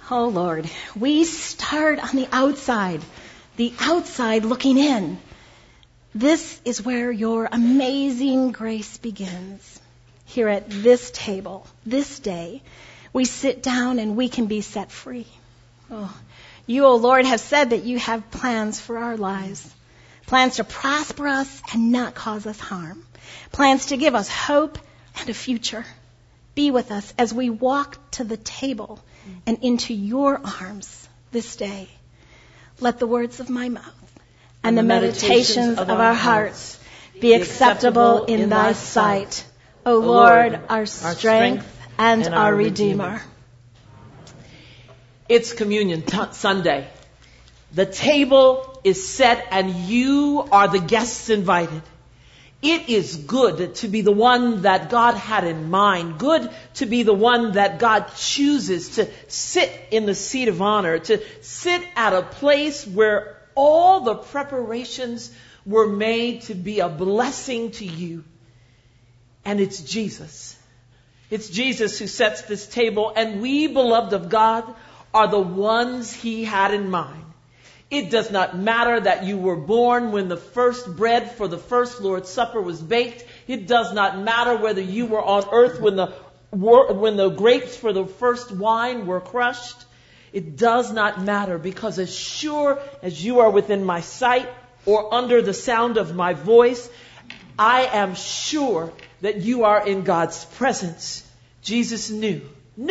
Oh, Lord, we start on the outside looking in. This is where your amazing grace begins. Here at this table, this day, we sit down and we can be set free. Oh, you, O Lord, have said that you have plans for our lives. Plans to prosper us and not cause us harm. Plans to give us hope and a future. Be with us as we walk to the table and into your arms this day. Let the words of my mouth and the meditations of our hearts be acceptable in thy sight, O Lord, our strength and our Redeemer. It's Communion Sunday. The table is set and you are the guests invited. It is good to be the one that God had in mind, good to be the one that God chooses to sit in the seat of honor, to sit at a place where all the preparations were made to be a blessing to you. And it's Jesus. It's Jesus who sets this table, and we, beloved of God, are the ones he had in mind. It does not matter that you were born when the first bread for the first Lord's Supper was baked. It does not matter whether you were on earth when the grapes for the first wine were crushed. It does not matter, because as sure as you are within my sight or under the sound of my voice, I am sure that you are in God's presence. Jesus knew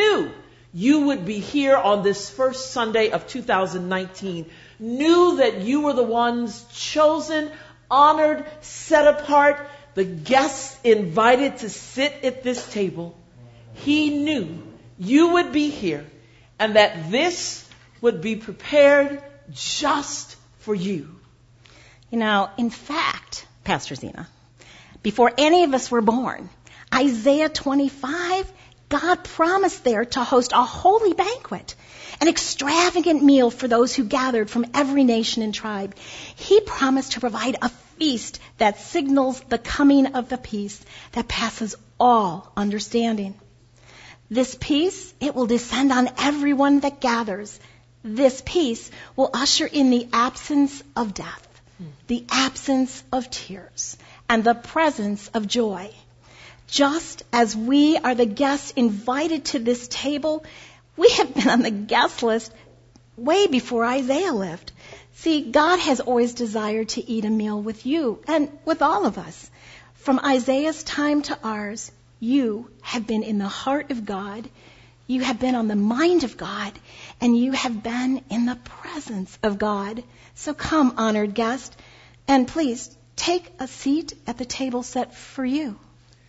you would be here on this first Sunday of 2019. Knew that you were the ones chosen, honored, set apart, the guests invited to sit at this table. He knew you would be here and that this would be prepared just for you. You know, in fact, Pastor Zena, before any of us were born, Isaiah 25, God promised there to host a holy banquet, an extravagant meal for those who gathered from every nation and tribe. He promised to provide a feast that signals the coming of the peace that passes all understanding. This peace, it will descend on everyone that gathers. This peace will usher in the absence of death, the absence of tears, and the presence of joy. Just as we are the guests invited to this table, we have been on the guest list way before Isaiah lived. See, God has always desired to eat a meal with you and with all of us. From Isaiah's time to ours, you have been in the heart of God, you have been on the mind of God, and you have been in the presence of God. So come, honored guest, and please take a seat at the table set for you.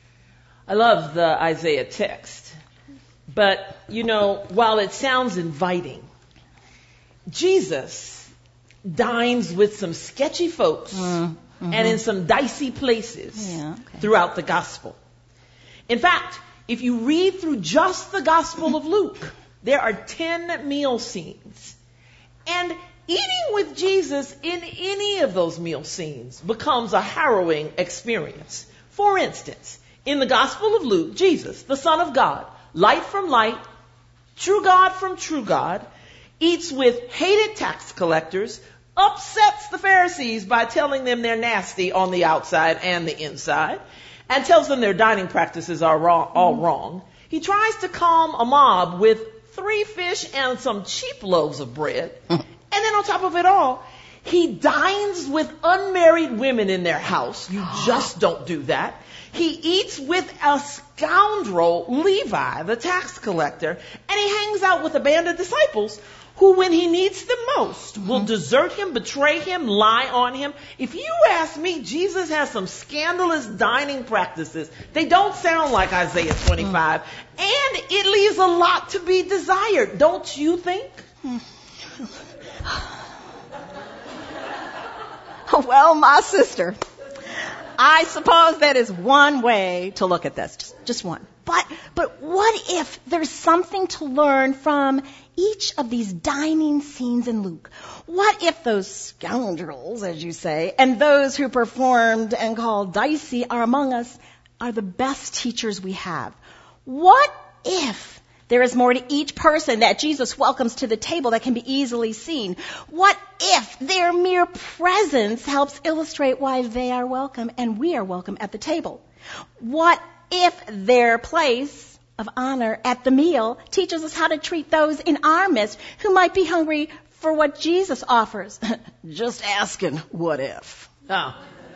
I love the Isaiah text. But, you know, while it sounds inviting, Jesus dines with some sketchy folks and in some dicey places throughout the gospel. In fact, if you read through just the Gospel of Luke, there are 10 meal scenes. And eating with Jesus in any of those meal scenes becomes a harrowing experience. For instance, in the Gospel of Luke, Jesus, the Son of God, light from light, true God from true God, eats with hated tax collectors, upsets the Pharisees by telling them they're nasty on the outside and the inside, and tells them their dining practices are all wrong. He tries to calm a mob with 3 fish and some cheap loaves of bread. And then on top of it all, he dines with unmarried women in their house. You just don't do that. He eats with a scoundrel, Levi, the tax collector, and he hangs out with a band of disciples who, when he needs them most, will desert him, betray him, lie on him. If you ask me, Jesus has some scandalous dining practices. They don't sound like Isaiah 25, and it leaves a lot to be desired, don't you think? Well, my sister, I suppose that is one way to look at this, just one. But what if there's something to learn from each of these dining scenes in Luke? What if those scoundrels, as you say, and those who performed and called dicey are among us are the best teachers we have? What if There is more to each person that Jesus welcomes to the table that can be easily seen. What if their mere presence helps illustrate why they are welcome and we are welcome at the table? What if their place of honor at the meal teaches us how to treat those in our midst who might be hungry for what Jesus offers? Just asking, what if? Oh,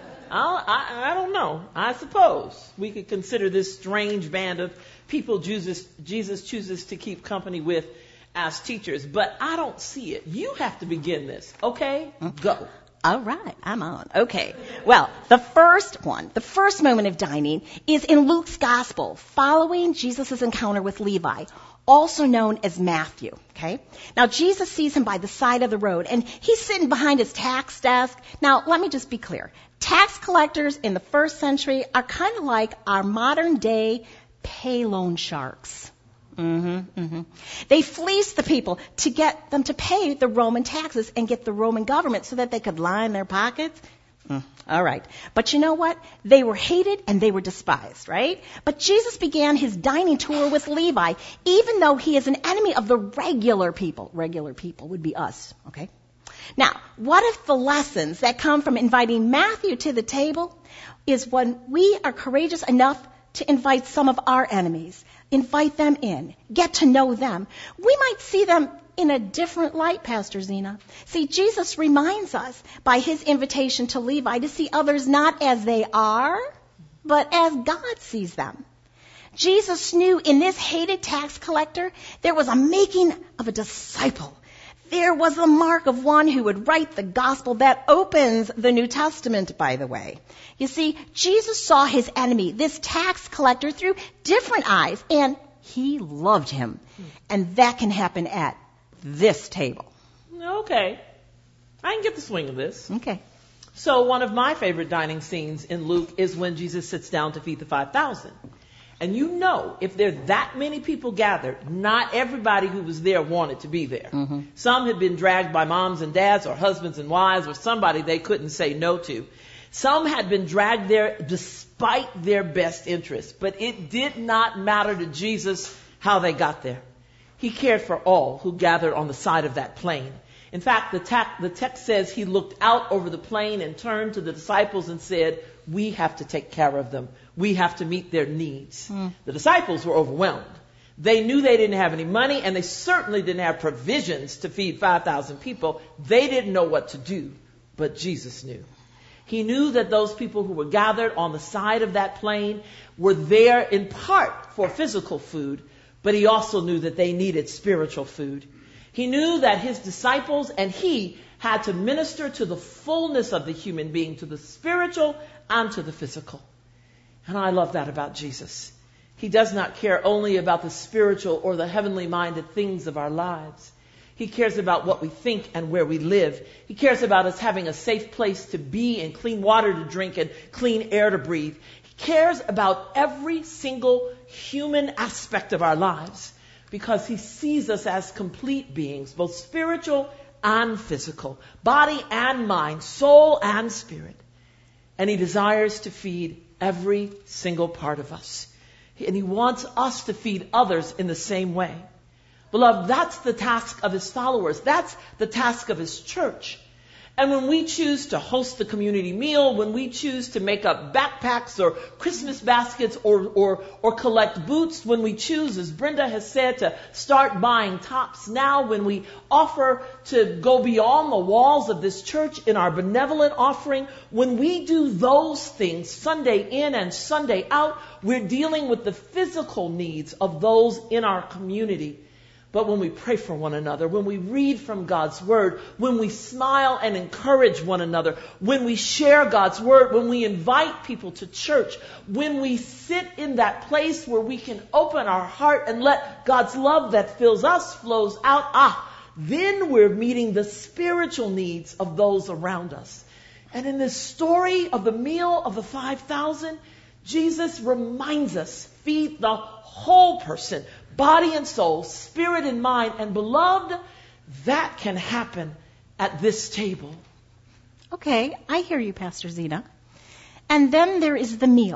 I don't know. I suppose we could consider this strange band of people Jesus chooses to keep company with as teachers, but I don't see it. You have to begin this, okay? Go. All right, I'm on. Okay. Well, the first moment of dining is in Luke's gospel, following Jesus' encounter with Levi, also known as Matthew. Okay? Now, Jesus sees him by the side of the road, and he's sitting behind his tax desk. Now, let me just be clear. Tax collectors in the first century are kind of like our modern day pay loan sharks. They fleeced the people to get them to pay the Roman taxes and get the Roman government so that they could line their pockets. All right. But you know what? They were hated and they were despised, right? But Jesus began his dining tour with Levi, even though he is an enemy of the regular people. Regular people would be us, okay? Now, what if the lessons that come from inviting Matthew to the table is when we are courageous enough to invite some of our enemies, invite them in, get to know them. We might see them in a different light, Pastor Zena. See, Jesus reminds us by his invitation to Levi to see others not as they are, but as God sees them. Jesus knew in this hated tax collector there was a making of a disciple. There was the mark of one who would write the gospel that opens the New Testament, by the way. You see, Jesus saw his enemy, this tax collector, through different eyes, and he loved him. And that can happen at this table. Okay. I can get the swing of this. Okay. So one of my favorite dining scenes in Luke is when Jesus sits down to feed the 5,000. And you know, if there are that many people gathered, not everybody who was there wanted to be there. Some had been dragged by moms and dads or husbands and wives or somebody they couldn't say no to. Some had been dragged there despite their best interests. But it did not matter to Jesus how they got there. He cared for all who gathered on the side of that plain. In fact, the text says he looked out over the plain and turned to the disciples and said, we have to take care of them. We have to meet their needs. The disciples were overwhelmed. They knew they didn't have any money, and they certainly didn't have provisions to feed 5,000 people. They didn't know what to do, but Jesus knew. He knew that those people who were gathered on the side of that plain were there in part for physical food, but he also knew that they needed spiritual food. He knew that his disciples and he had to minister to the fullness of the human being, to the spiritual and to the physical. And I love that about Jesus. He does not care only about the spiritual or the heavenly minded things of our lives. He cares about what we think and where we live. He cares about us having a safe place to be and clean water to drink and clean air to breathe. He cares about every single human aspect of our lives because he sees us as complete beings, both spiritual and physical, body and mind, soul and spirit. And he desires to feed every single part of us. And he wants us to feed others in the same way. Beloved, that's the task of his followers. That's the task of his church. And when we choose to host the community meal, when we choose to make up backpacks or Christmas baskets or collect boots, when we choose, as Brenda has said, to start buying tops now, when we offer to go beyond the walls of this church in our benevolent offering, when we do those things Sunday in and Sunday out, we're dealing with the physical needs of those in our community. But when we pray for one another, when we read from God's Word, when we smile and encourage one another, when we share God's Word, when we invite people to church, when we sit in that place where we can open our heart and let God's love that fills us flows out, then we're meeting the spiritual needs of those around us. And in this story of the meal of the 5,000, Jesus reminds us, feed the whole person, body and soul, spirit and mind. And beloved, that can happen at this table. Okay, I hear you, Pastor Zena. And then there is the meal.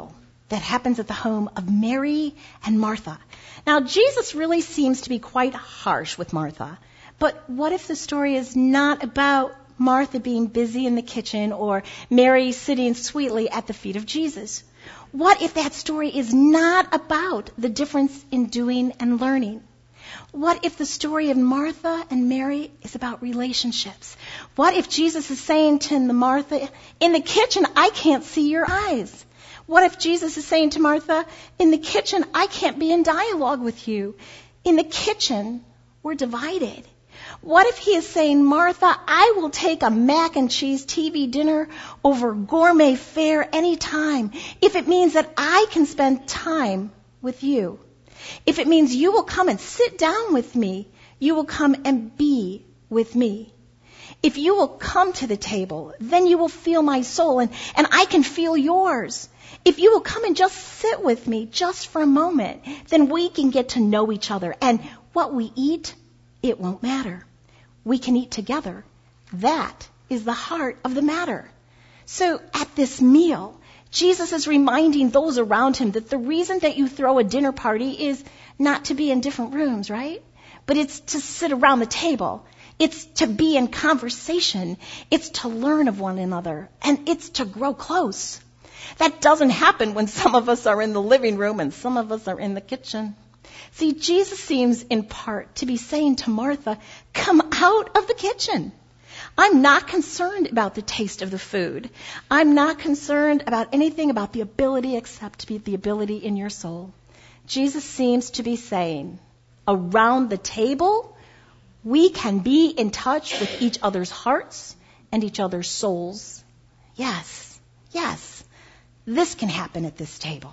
that happens at the home of Mary and Martha. Now, Jesus really seems to be quite harsh with Martha. But what if the story is not about Martha being busy in the kitchen or Mary sitting sweetly at the feet of Jesus? What if that story is not about the difference in doing and learning? What if the story of Martha and Mary is about relationships? What if Jesus is saying to Martha, in the kitchen, I can't see your eyes? What if Jesus is saying to Martha, in the kitchen, I can't be in dialogue with you? In the kitchen, we're divided. What if he is saying, Martha, I will take a mac and cheese TV dinner over gourmet fare anytime if it means that I can spend time with you. If it means you will come and sit down with me, you will come and be with me. If you will come to the table, then you will feel my soul and I can feel yours. If you will come and just sit with me just for a moment, then we can get to know each other. And what we eat, it won't matter. We can eat together. That is the heart of the matter. So at this meal, Jesus is reminding those around him that the reason that you throw a dinner party is not to be in different rooms, right? But it's to sit around the table. It's to be in conversation. It's to learn of one another. And it's to grow close. That doesn't happen when some of us are in the living room and some of us are in the kitchen. See, Jesus seems in part to be saying to Martha, come out of the kitchen. I'm not concerned about the taste of the food. I'm not concerned about anything about the ability except the ability in your soul. Jesus seems to be saying, around the table, we can be in touch with each other's hearts and each other's souls. Yes, this can happen at this table.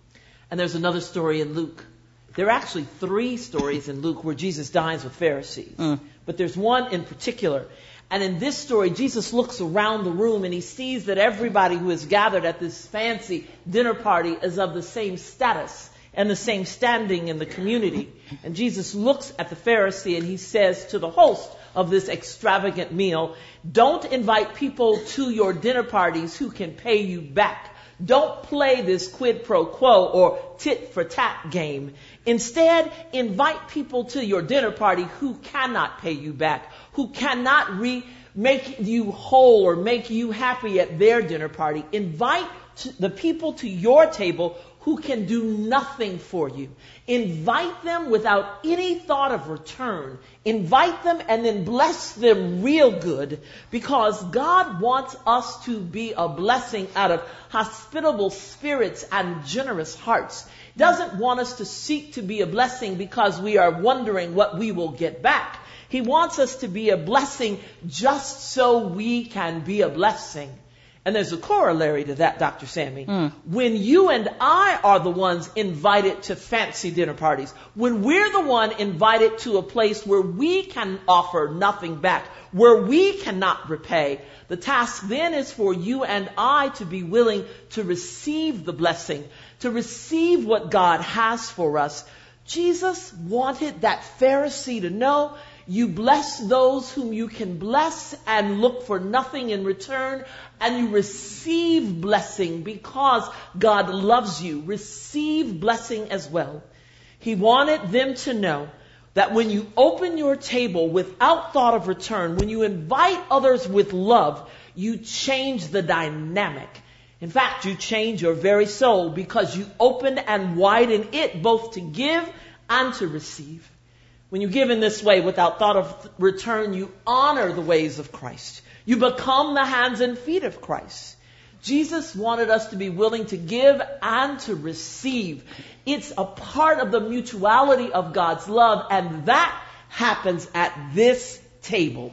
And there's another story in Luke. There are actually 3 stories in Luke where Jesus dines with Pharisees. But there's one in particular. And in this story, Jesus looks around the room and he sees that everybody who is gathered at this fancy dinner party is of the same status and the same standing in the community. And Jesus looks at the Pharisee and he says to the host of this extravagant meal, don't invite people to your dinner parties who can pay you back. Don't play this quid pro quo or tit for tat game. Instead, invite people to your dinner party who cannot pay you back, who cannot make you whole or make you happy at their dinner party. Invite the people to your table who can do nothing for you. Invite them without any thought of return. Invite them and then bless them real good, because God wants us to be a blessing out of hospitable spirits and generous hearts. He doesn't want us to seek to be a blessing because we are wondering what we will get back. He wants us to be a blessing just so we can be a blessing. And there's a corollary to that, Dr. Sammy. When you and I are the ones invited to fancy dinner parties, when we're the one invited to a place where we can offer nothing back, where we cannot repay, the task then is for you and I to be willing to receive the blessing, to receive what God has for us. Jesus wanted that Pharisee to know, you bless those whom you can bless and look for nothing in return, and you receive blessing because God loves you. Receive blessing as well. He wanted them to know that when you open your table without thought of return, when you invite others with love, you change the dynamic. In fact, you change your very soul because you open and widen it both to give and to receive. When you give in this way without thought of return, you honor the ways of Christ. You become the hands and feet of Christ. Jesus wanted us to be willing to give and to receive. It's a part of the mutuality of God's love, and that happens at this table.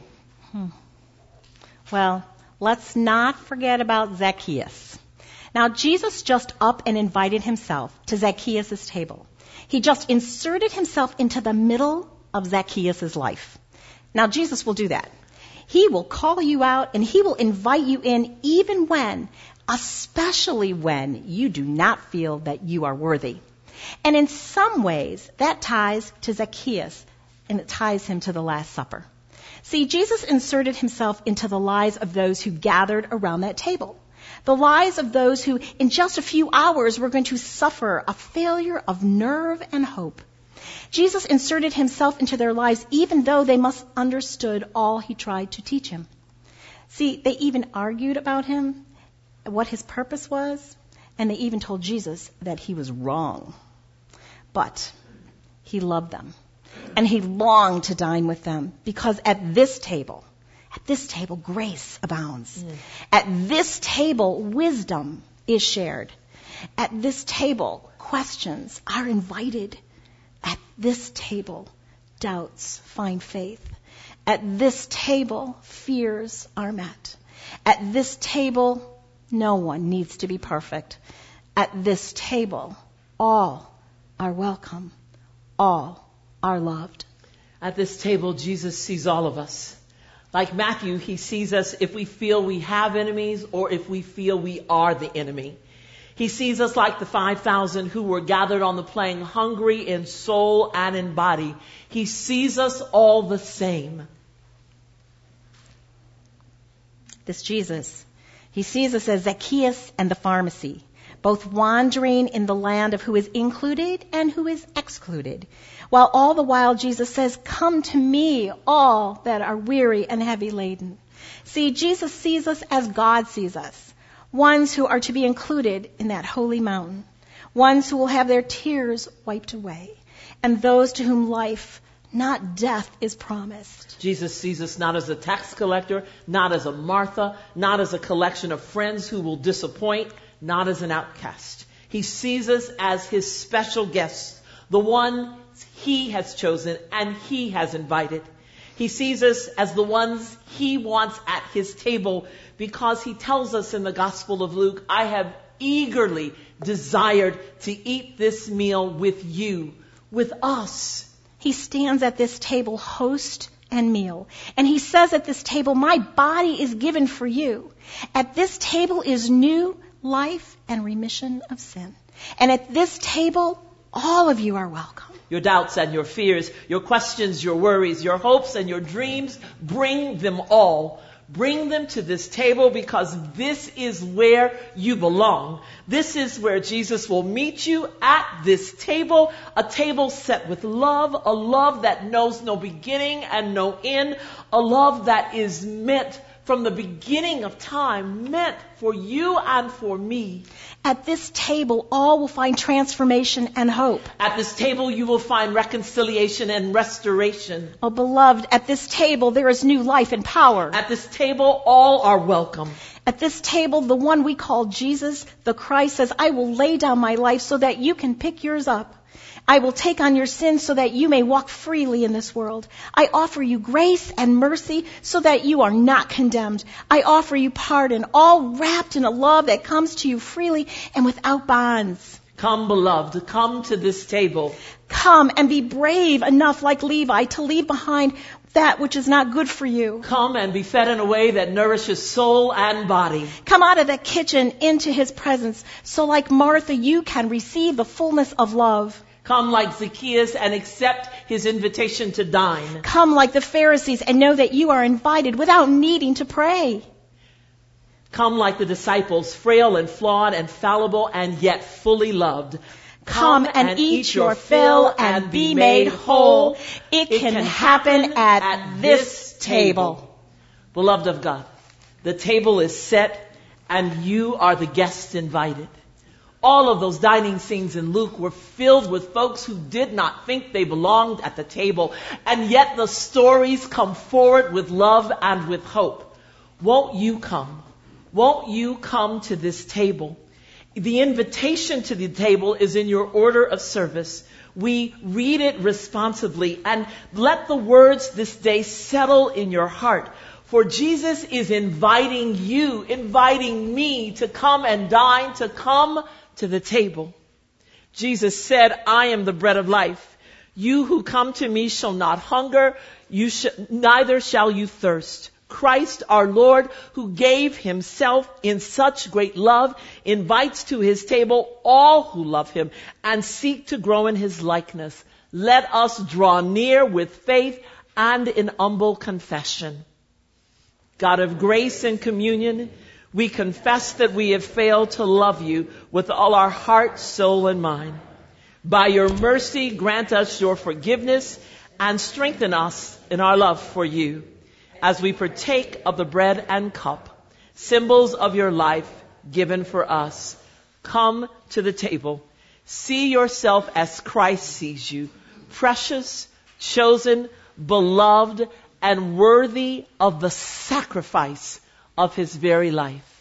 Well, let's not forget about Zacchaeus. Now, Jesus just up and invited himself to Zacchaeus' table. He just inserted himself into the middle of Zacchaeus' life. Now, Jesus will do that. He will call you out and he will invite you in even when, especially when you do not feel that you are worthy. And in some ways, that ties to Zacchaeus and it ties him to the Last Supper. See, Jesus inserted himself into the lives of those who gathered around that table. The lives of those who in just a few hours were going to suffer a failure of nerve and hope. Jesus inserted himself into their lives even though they must have understood all he tried to teach him. See, they even argued about him, what his purpose was, and they even told Jesus that he was wrong. But he loved them, and he longed to dine with them, because at this table, grace abounds. At this table, wisdom is shared. At this table, questions are invited. At this table, doubts find faith. At this table, fears are met. At this table, no one needs to be perfect. At this table, all are welcome. All are loved. At this table, Jesus sees all of us. Like Matthew, he sees us if we feel we have enemies or if we feel we are the enemy. He sees us like the 5,000 who were gathered on the plain, hungry in soul and in body. He sees us all the same. This Jesus, he sees us as Zacchaeus and the Pharisee, both wandering in the land of who is included and who is excluded. While all the while Jesus says, "Come to me, all that are weary and heavy laden." See, Jesus sees us as God sees us, ones who are to be included in that holy mountain, ones who will have their tears wiped away, and those to whom life, not death, is promised. Jesus sees us not as a tax collector, not as a Martha, not as a collection of friends who will disappoint, not as an outcast. He sees us as his special guests, the one he has chosen and he has invited. He sees us as the ones he wants at his table, because he tells us in the Gospel of Luke, "I have eagerly desired to eat this meal with you," with us. He stands at this table, host and meal. And he says at this table, "My body is given for you." At this table is new life and remission of sin. And at this table, all of you are welcome. Your doubts and your fears, your questions, your worries, your hopes and your dreams, bring them all. Bring them to this table, because this is where you belong. This is where Jesus will meet you, at this table, a table set with love, a love that knows no beginning and no end, a love that is meant from the beginning of time, meant for you and for me. At this table, all will find transformation and hope. At this table, you will find reconciliation and restoration. Oh, beloved, at this table, there is new life and power. At this table, all are welcome. At this table, the one we call Jesus, the Christ, says, "I will lay down my life so that you can pick yours up. I will take on your sins so that you may walk freely in this world. I offer you grace and mercy so that you are not condemned. I offer you pardon, all wrapped in a love that comes to you freely and without bonds." Come, beloved, come to this table. Come and be brave enough, like Levi, to leave behind that which is not good for you. Come and be fed in a way that nourishes soul and body. Come out of the kitchen into his presence, so like Martha, you can receive the fullness of love. Come like Zacchaeus and accept his invitation to dine. Come like the Pharisees and know that you are invited without needing to pray. Come like the disciples, frail and flawed and fallible and yet fully loved. Come and eat your fill and be made whole. It can happen at this table. Beloved of God, the table is set and you are the guest invited. All of those dining scenes in Luke were filled with folks who did not think they belonged at the table, and yet the stories come forward with love and with hope. Won't you come? Won't you come to this table? The invitation to the table is in your order of service. We read it responsibly, and let the words this day settle in your heart. For Jesus is inviting you, inviting me to come and dine, to come to the table. Jesus said, "I am the bread of life. You who come to me shall not hunger, neither shall you thirst." Christ our Lord, who gave himself in such great love, invites to his table all who love him and seek to grow in his likeness. Let us draw near with faith and in humble confession. God of grace and communion, We confess that we have failed to love you with all our heart, soul, and mind. By your mercy, grant us your forgiveness and strengthen us in our love for you as we partake of the bread and cup, symbols of your life given for us. Come to the table. See yourself as Christ sees you, precious, chosen, beloved, and worthy of the sacrifice of his very life.